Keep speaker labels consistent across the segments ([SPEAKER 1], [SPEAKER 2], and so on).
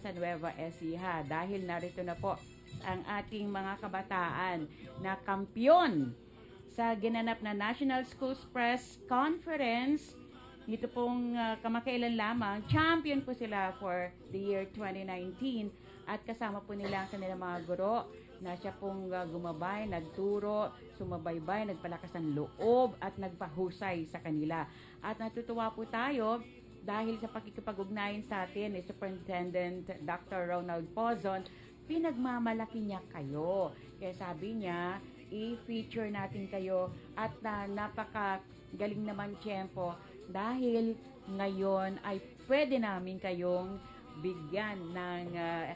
[SPEAKER 1] sa Nueva Ecija dahil narito na po ang ating mga kabataan na kampyon sa ginanap na National Schools Press Conference. Dito pong kamakailan lamang, champion po sila for the year 2019 at kasama po nila ang kanilang mga guro na siya pong gumabay, nagturo, sumabaybay, nagpalakas ng loob at nagpahusay sa kanila. At natutuwa po tayo dahil sa pakikipag-ugnayan sa atin ni Superintendent Dr. Ronald Pozon, pinagmamalaki niya kayo. Kaya sabi niya, i-feature natin kayo at napakagaling naman tiyempo dahil ngayon ay pwede namin kayong bigyan ng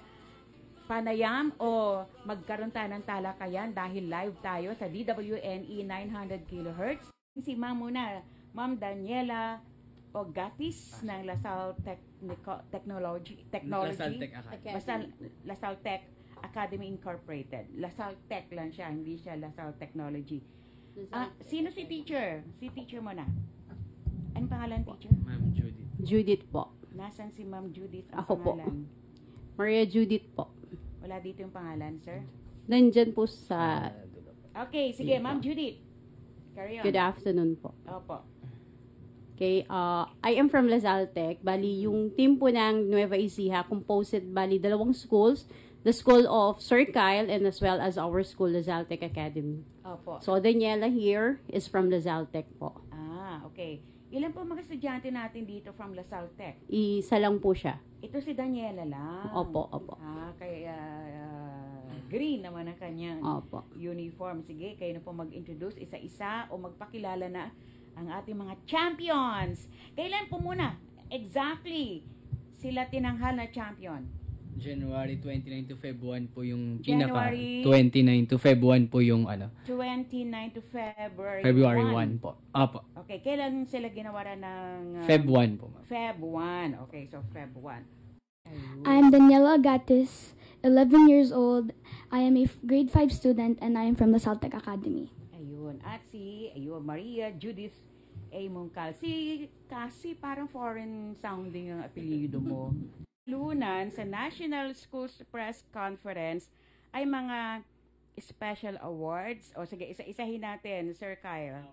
[SPEAKER 1] panayam o magkaroon tayo ng talakayan dahil live tayo sa DWNE 900 kHz. Si Ma'am muna, Ma'am Daniela Ogatis ng LaSalle Technology. Basta LaSalle Tech Academy Incorporated. LaSalle Tech lang siya, hindi siya LaSalle Technology. Sino si teacher? Si teacher mo na. Anong pangalan, teacher?
[SPEAKER 2] Ma'am Judith.
[SPEAKER 3] Judith po.
[SPEAKER 1] Nasaan si Ma'am Judith? Ang
[SPEAKER 3] Ako
[SPEAKER 1] pangalan?
[SPEAKER 3] po. Maria Judith po.
[SPEAKER 1] Wala dito yung pangalan, sir?
[SPEAKER 3] Nandyan po sa...
[SPEAKER 1] Okay, sige, Ma'am Judith. Carry on.
[SPEAKER 3] Good afternoon po.
[SPEAKER 1] Opo.
[SPEAKER 3] Okay, I am from LaSalle Tech. Bali, yung team po ng Nueva Ecija composed bali dalawang schools, the school of Sir Kyle and as well as our school, LaSalle Tech Academy.
[SPEAKER 1] Opo.
[SPEAKER 3] So, Daniela here is from LaSalle Tech po.
[SPEAKER 1] Okay. Ilan po mga estudyante natin dito from LaSalle Tech?
[SPEAKER 3] Isa lang po siya.
[SPEAKER 1] Ito si Daniela lang.
[SPEAKER 3] Opo, opo.
[SPEAKER 1] Kaya green naman ang kanyang
[SPEAKER 3] Opo.
[SPEAKER 1] uniform. Sige, kayo na po mag-introduce isa-isa o magpakilala na ang ating mga champions. Kailan po muna exactly sila tinanghal na champion?
[SPEAKER 2] January 29 to Feb 1 po yung
[SPEAKER 1] January
[SPEAKER 2] 29 to Feb 1 po yung
[SPEAKER 1] 29 to February
[SPEAKER 2] February
[SPEAKER 1] 1
[SPEAKER 2] po. Apo.
[SPEAKER 1] Okay, kailan sila ginawa ng
[SPEAKER 2] Feb 1 po, ma'am.
[SPEAKER 1] Feb 1. Okay, so Feb 1. Ayun.
[SPEAKER 4] I'm Daniela Agatis, 11 years old. I am a grade 5 student and I am from the Saltec Academy.
[SPEAKER 1] Ayun. At ayun, Maria Judith A. Mungcal. Kasi parang foreign sounding ang apelyido mo. Lunan sa National Schools Press Conference ay mga special awards. O sige, isa-isahin natin, Sir Kyle.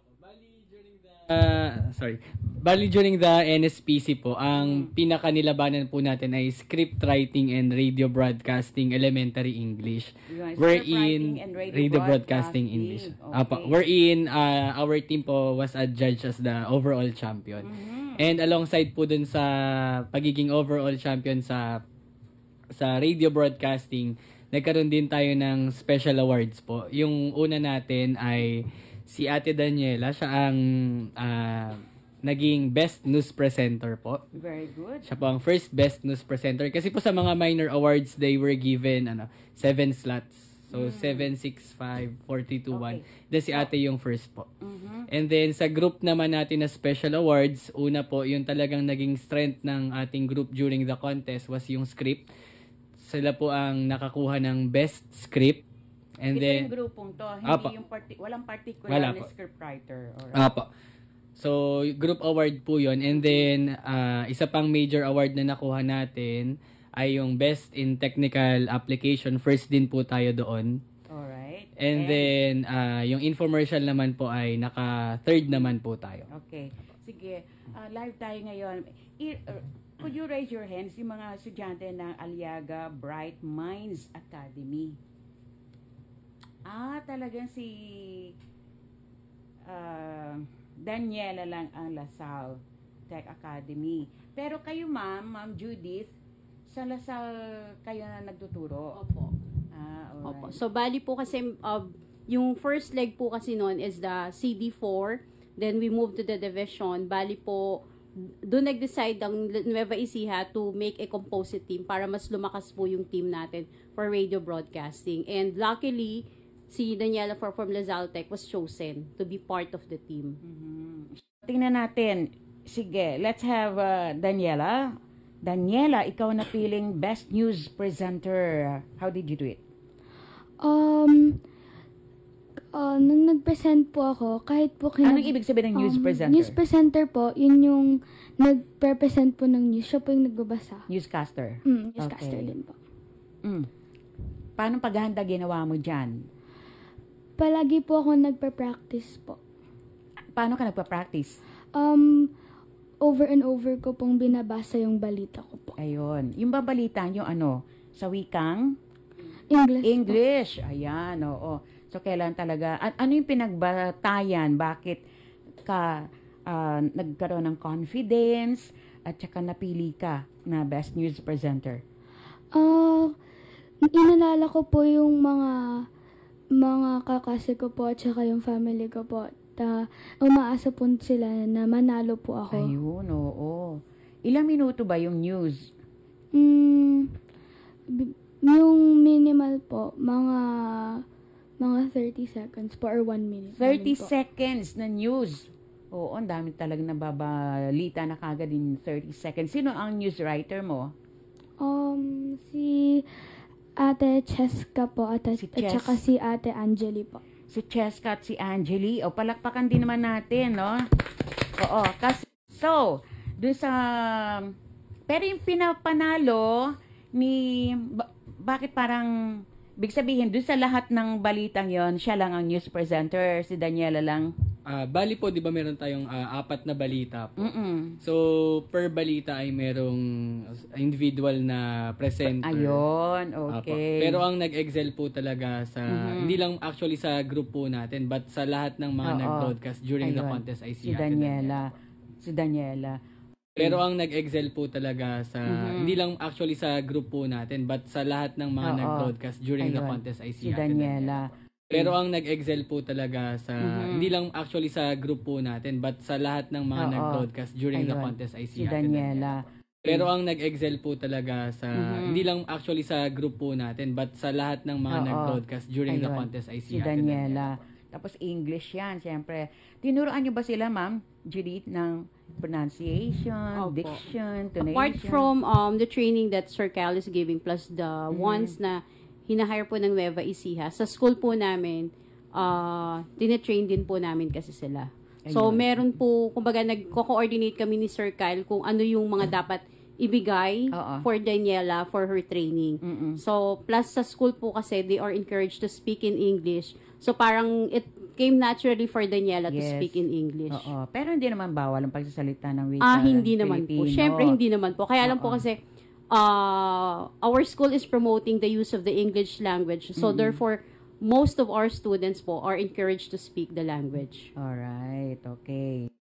[SPEAKER 2] Bali during the NSPC po, ang pinakanilabanan po natin ay script writing and radio broadcasting elementary English.
[SPEAKER 1] Wherein
[SPEAKER 2] radio broadcasting English.
[SPEAKER 1] Okay.
[SPEAKER 2] Wherein our team po was adjudged as the overall champion. And alongside po dun sa pagiging overall champion sa radio broadcasting, nagkaroon din tayo ng special awards po. Yung una natin ay si Ate Daniela, siya ang naging best news presenter po.
[SPEAKER 1] Very good.
[SPEAKER 2] Siya po ang first best news presenter. Kasi po sa mga minor awards, they were given 7 slots. So, 7, 6, 5, 4, 3, 2, 1. Then si ate yung first po. And then sa group naman natin na special awards, una po, yung talagang naging strength ng ating group during the contest was yung script. Sila po ang nakakuha ng best script. And then,
[SPEAKER 1] yung grupong to, hindi yung walang particular na scriptwriter.
[SPEAKER 2] Apo. So, group award po yon. And then, isa pang major award na nakuha natin ay yung best in technical application. First din po tayo doon.
[SPEAKER 1] Alright.
[SPEAKER 2] And then, yung infomercial naman po ay naka-third naman po tayo.
[SPEAKER 1] Okay. Sige, live tayo ngayon. Could you raise your hands yung mga estudyante ng Aliaga Bright Minds Academy? Talagang si Daniela lang ang LaSalle Tech Academy. Pero kayo, Ma'am Judith, sa LaSalle kayo na nagtuturo?
[SPEAKER 3] Opo.
[SPEAKER 1] Alright.
[SPEAKER 3] Opo. So, bali po kasi, yung first leg po kasi noon is the CD4. Then, we moved to the division. Bali po, doon nag-decide ang Nueva Ecija to make a composite team para mas lumakas po yung team natin for radio broadcasting. And luckily, si Daniela from LaSalle Tech was chosen to be part of the team.
[SPEAKER 1] Tingnan natin. Sige, let's have Daniela. Daniela, ikaw na piling Best News Presenter. How did you do it?
[SPEAKER 4] Nung nag-present po ako, kahit po
[SPEAKER 1] Anong ibig sabihin ng news presenter?
[SPEAKER 4] News presenter po, yun yung nagpe-present po ng news. Siya po yung nagbabasa.
[SPEAKER 1] Newscaster.
[SPEAKER 4] Newscaster
[SPEAKER 1] Okay.
[SPEAKER 4] din po.
[SPEAKER 1] Paano paghahanda ginawa mo dyan?
[SPEAKER 4] Palagi po ako nagpa-practice po.
[SPEAKER 1] Paano ka nagpa-practice?
[SPEAKER 4] Over and over ko pong binabasa yung balita ko po.
[SPEAKER 1] Ayun. Yung babalita nyo, sa wikang?
[SPEAKER 4] English.
[SPEAKER 1] English. Ayan, oo. So, kailan talaga, ano yung pinagbatayan? Bakit ka nagkaroon ng confidence at saka napili ka na best news presenter?
[SPEAKER 4] Inalala ko po yung mga kakase ko po at saka yung family ko po. Umaasa po sila na manalo po ako.
[SPEAKER 1] Ayun, oo. Ilang minuto ba yung news?
[SPEAKER 4] Yung minimal po, mga 30 seconds po or 1 minute.
[SPEAKER 1] 30
[SPEAKER 4] po.
[SPEAKER 1] seconds na news. Oo, ang dami talagang nababalita na kagad in 30 seconds. Sino ang news writer mo?
[SPEAKER 4] Si Ate Cheska po at
[SPEAKER 1] Si
[SPEAKER 4] at saka si Ate Angeli po.
[SPEAKER 1] Si Cheska at si Angeli. O, palakpakan din naman natin, no? Oo, kasi, so, dun sa, pero yung pinapanalo bakit parang, big sabihin, dun sa lahat ng balitang yon siya lang ang news presenter, si Daniela lang.
[SPEAKER 2] Bali po, di ba meron tayong 4 na balita po. So, per balita ay merong individual na presenter.
[SPEAKER 1] Ayun, okay.
[SPEAKER 2] Pero ang nag-excel po talaga sa, hindi lang actually sa group po natin, but sa lahat ng mga nag-broadcast during the
[SPEAKER 1] Ayun.
[SPEAKER 2] contest ay
[SPEAKER 1] Si Daniela. Si Daniela.
[SPEAKER 2] Pero ang nag-excel po talaga sa, hindi lang actually sa group po natin, but sa lahat ng mga nag-broadcast during the
[SPEAKER 1] Ayun.
[SPEAKER 2] contest ay
[SPEAKER 1] Si Daniela.
[SPEAKER 2] Pero ang nag-excel po talaga sa, hindi lang actually sa group po natin, but sa lahat ng mga nag-broadcast during the
[SPEAKER 1] Ayun.
[SPEAKER 2] contest ay
[SPEAKER 1] Si Daniela.
[SPEAKER 2] Pero ang nag-excel po talaga sa, hindi lang actually sa group po natin, but sa lahat ng mga nag-broadcast during the
[SPEAKER 1] Ayun.
[SPEAKER 2] contest ay
[SPEAKER 1] Si Daniela. Tapos English yan, siyempre. Tinuruan niyo ba sila, Ma'am Judith, ng pronunciation,
[SPEAKER 3] Opo.
[SPEAKER 1] diction, tonation?
[SPEAKER 3] Apart from the training that Sir Cal is giving plus the ones na hinahire po ng Nueva Ecija, sa school po namin, tine-train din po namin kasi sila. So,
[SPEAKER 1] Ayun.
[SPEAKER 3] meron po, kumbaga, nagko-coordinate kami ni Sir Kyle kung ano yung mga dapat ibigay for Daniela for her training. So, plus sa school po kasi, they are encouraged to speak in English. So, parang it came naturally for Daniela to
[SPEAKER 1] Yes.
[SPEAKER 3] speak in English.
[SPEAKER 1] Oo. Pero hindi naman bawal ang pagsasalita ng wika
[SPEAKER 3] Hindi naman po.
[SPEAKER 1] Filipino.
[SPEAKER 3] Siyempre, hindi naman po. Kaya lang po kasi, our school is promoting the use of the English language. So, therefore, most of our students po are encouraged to speak the language.
[SPEAKER 1] Alright, okay.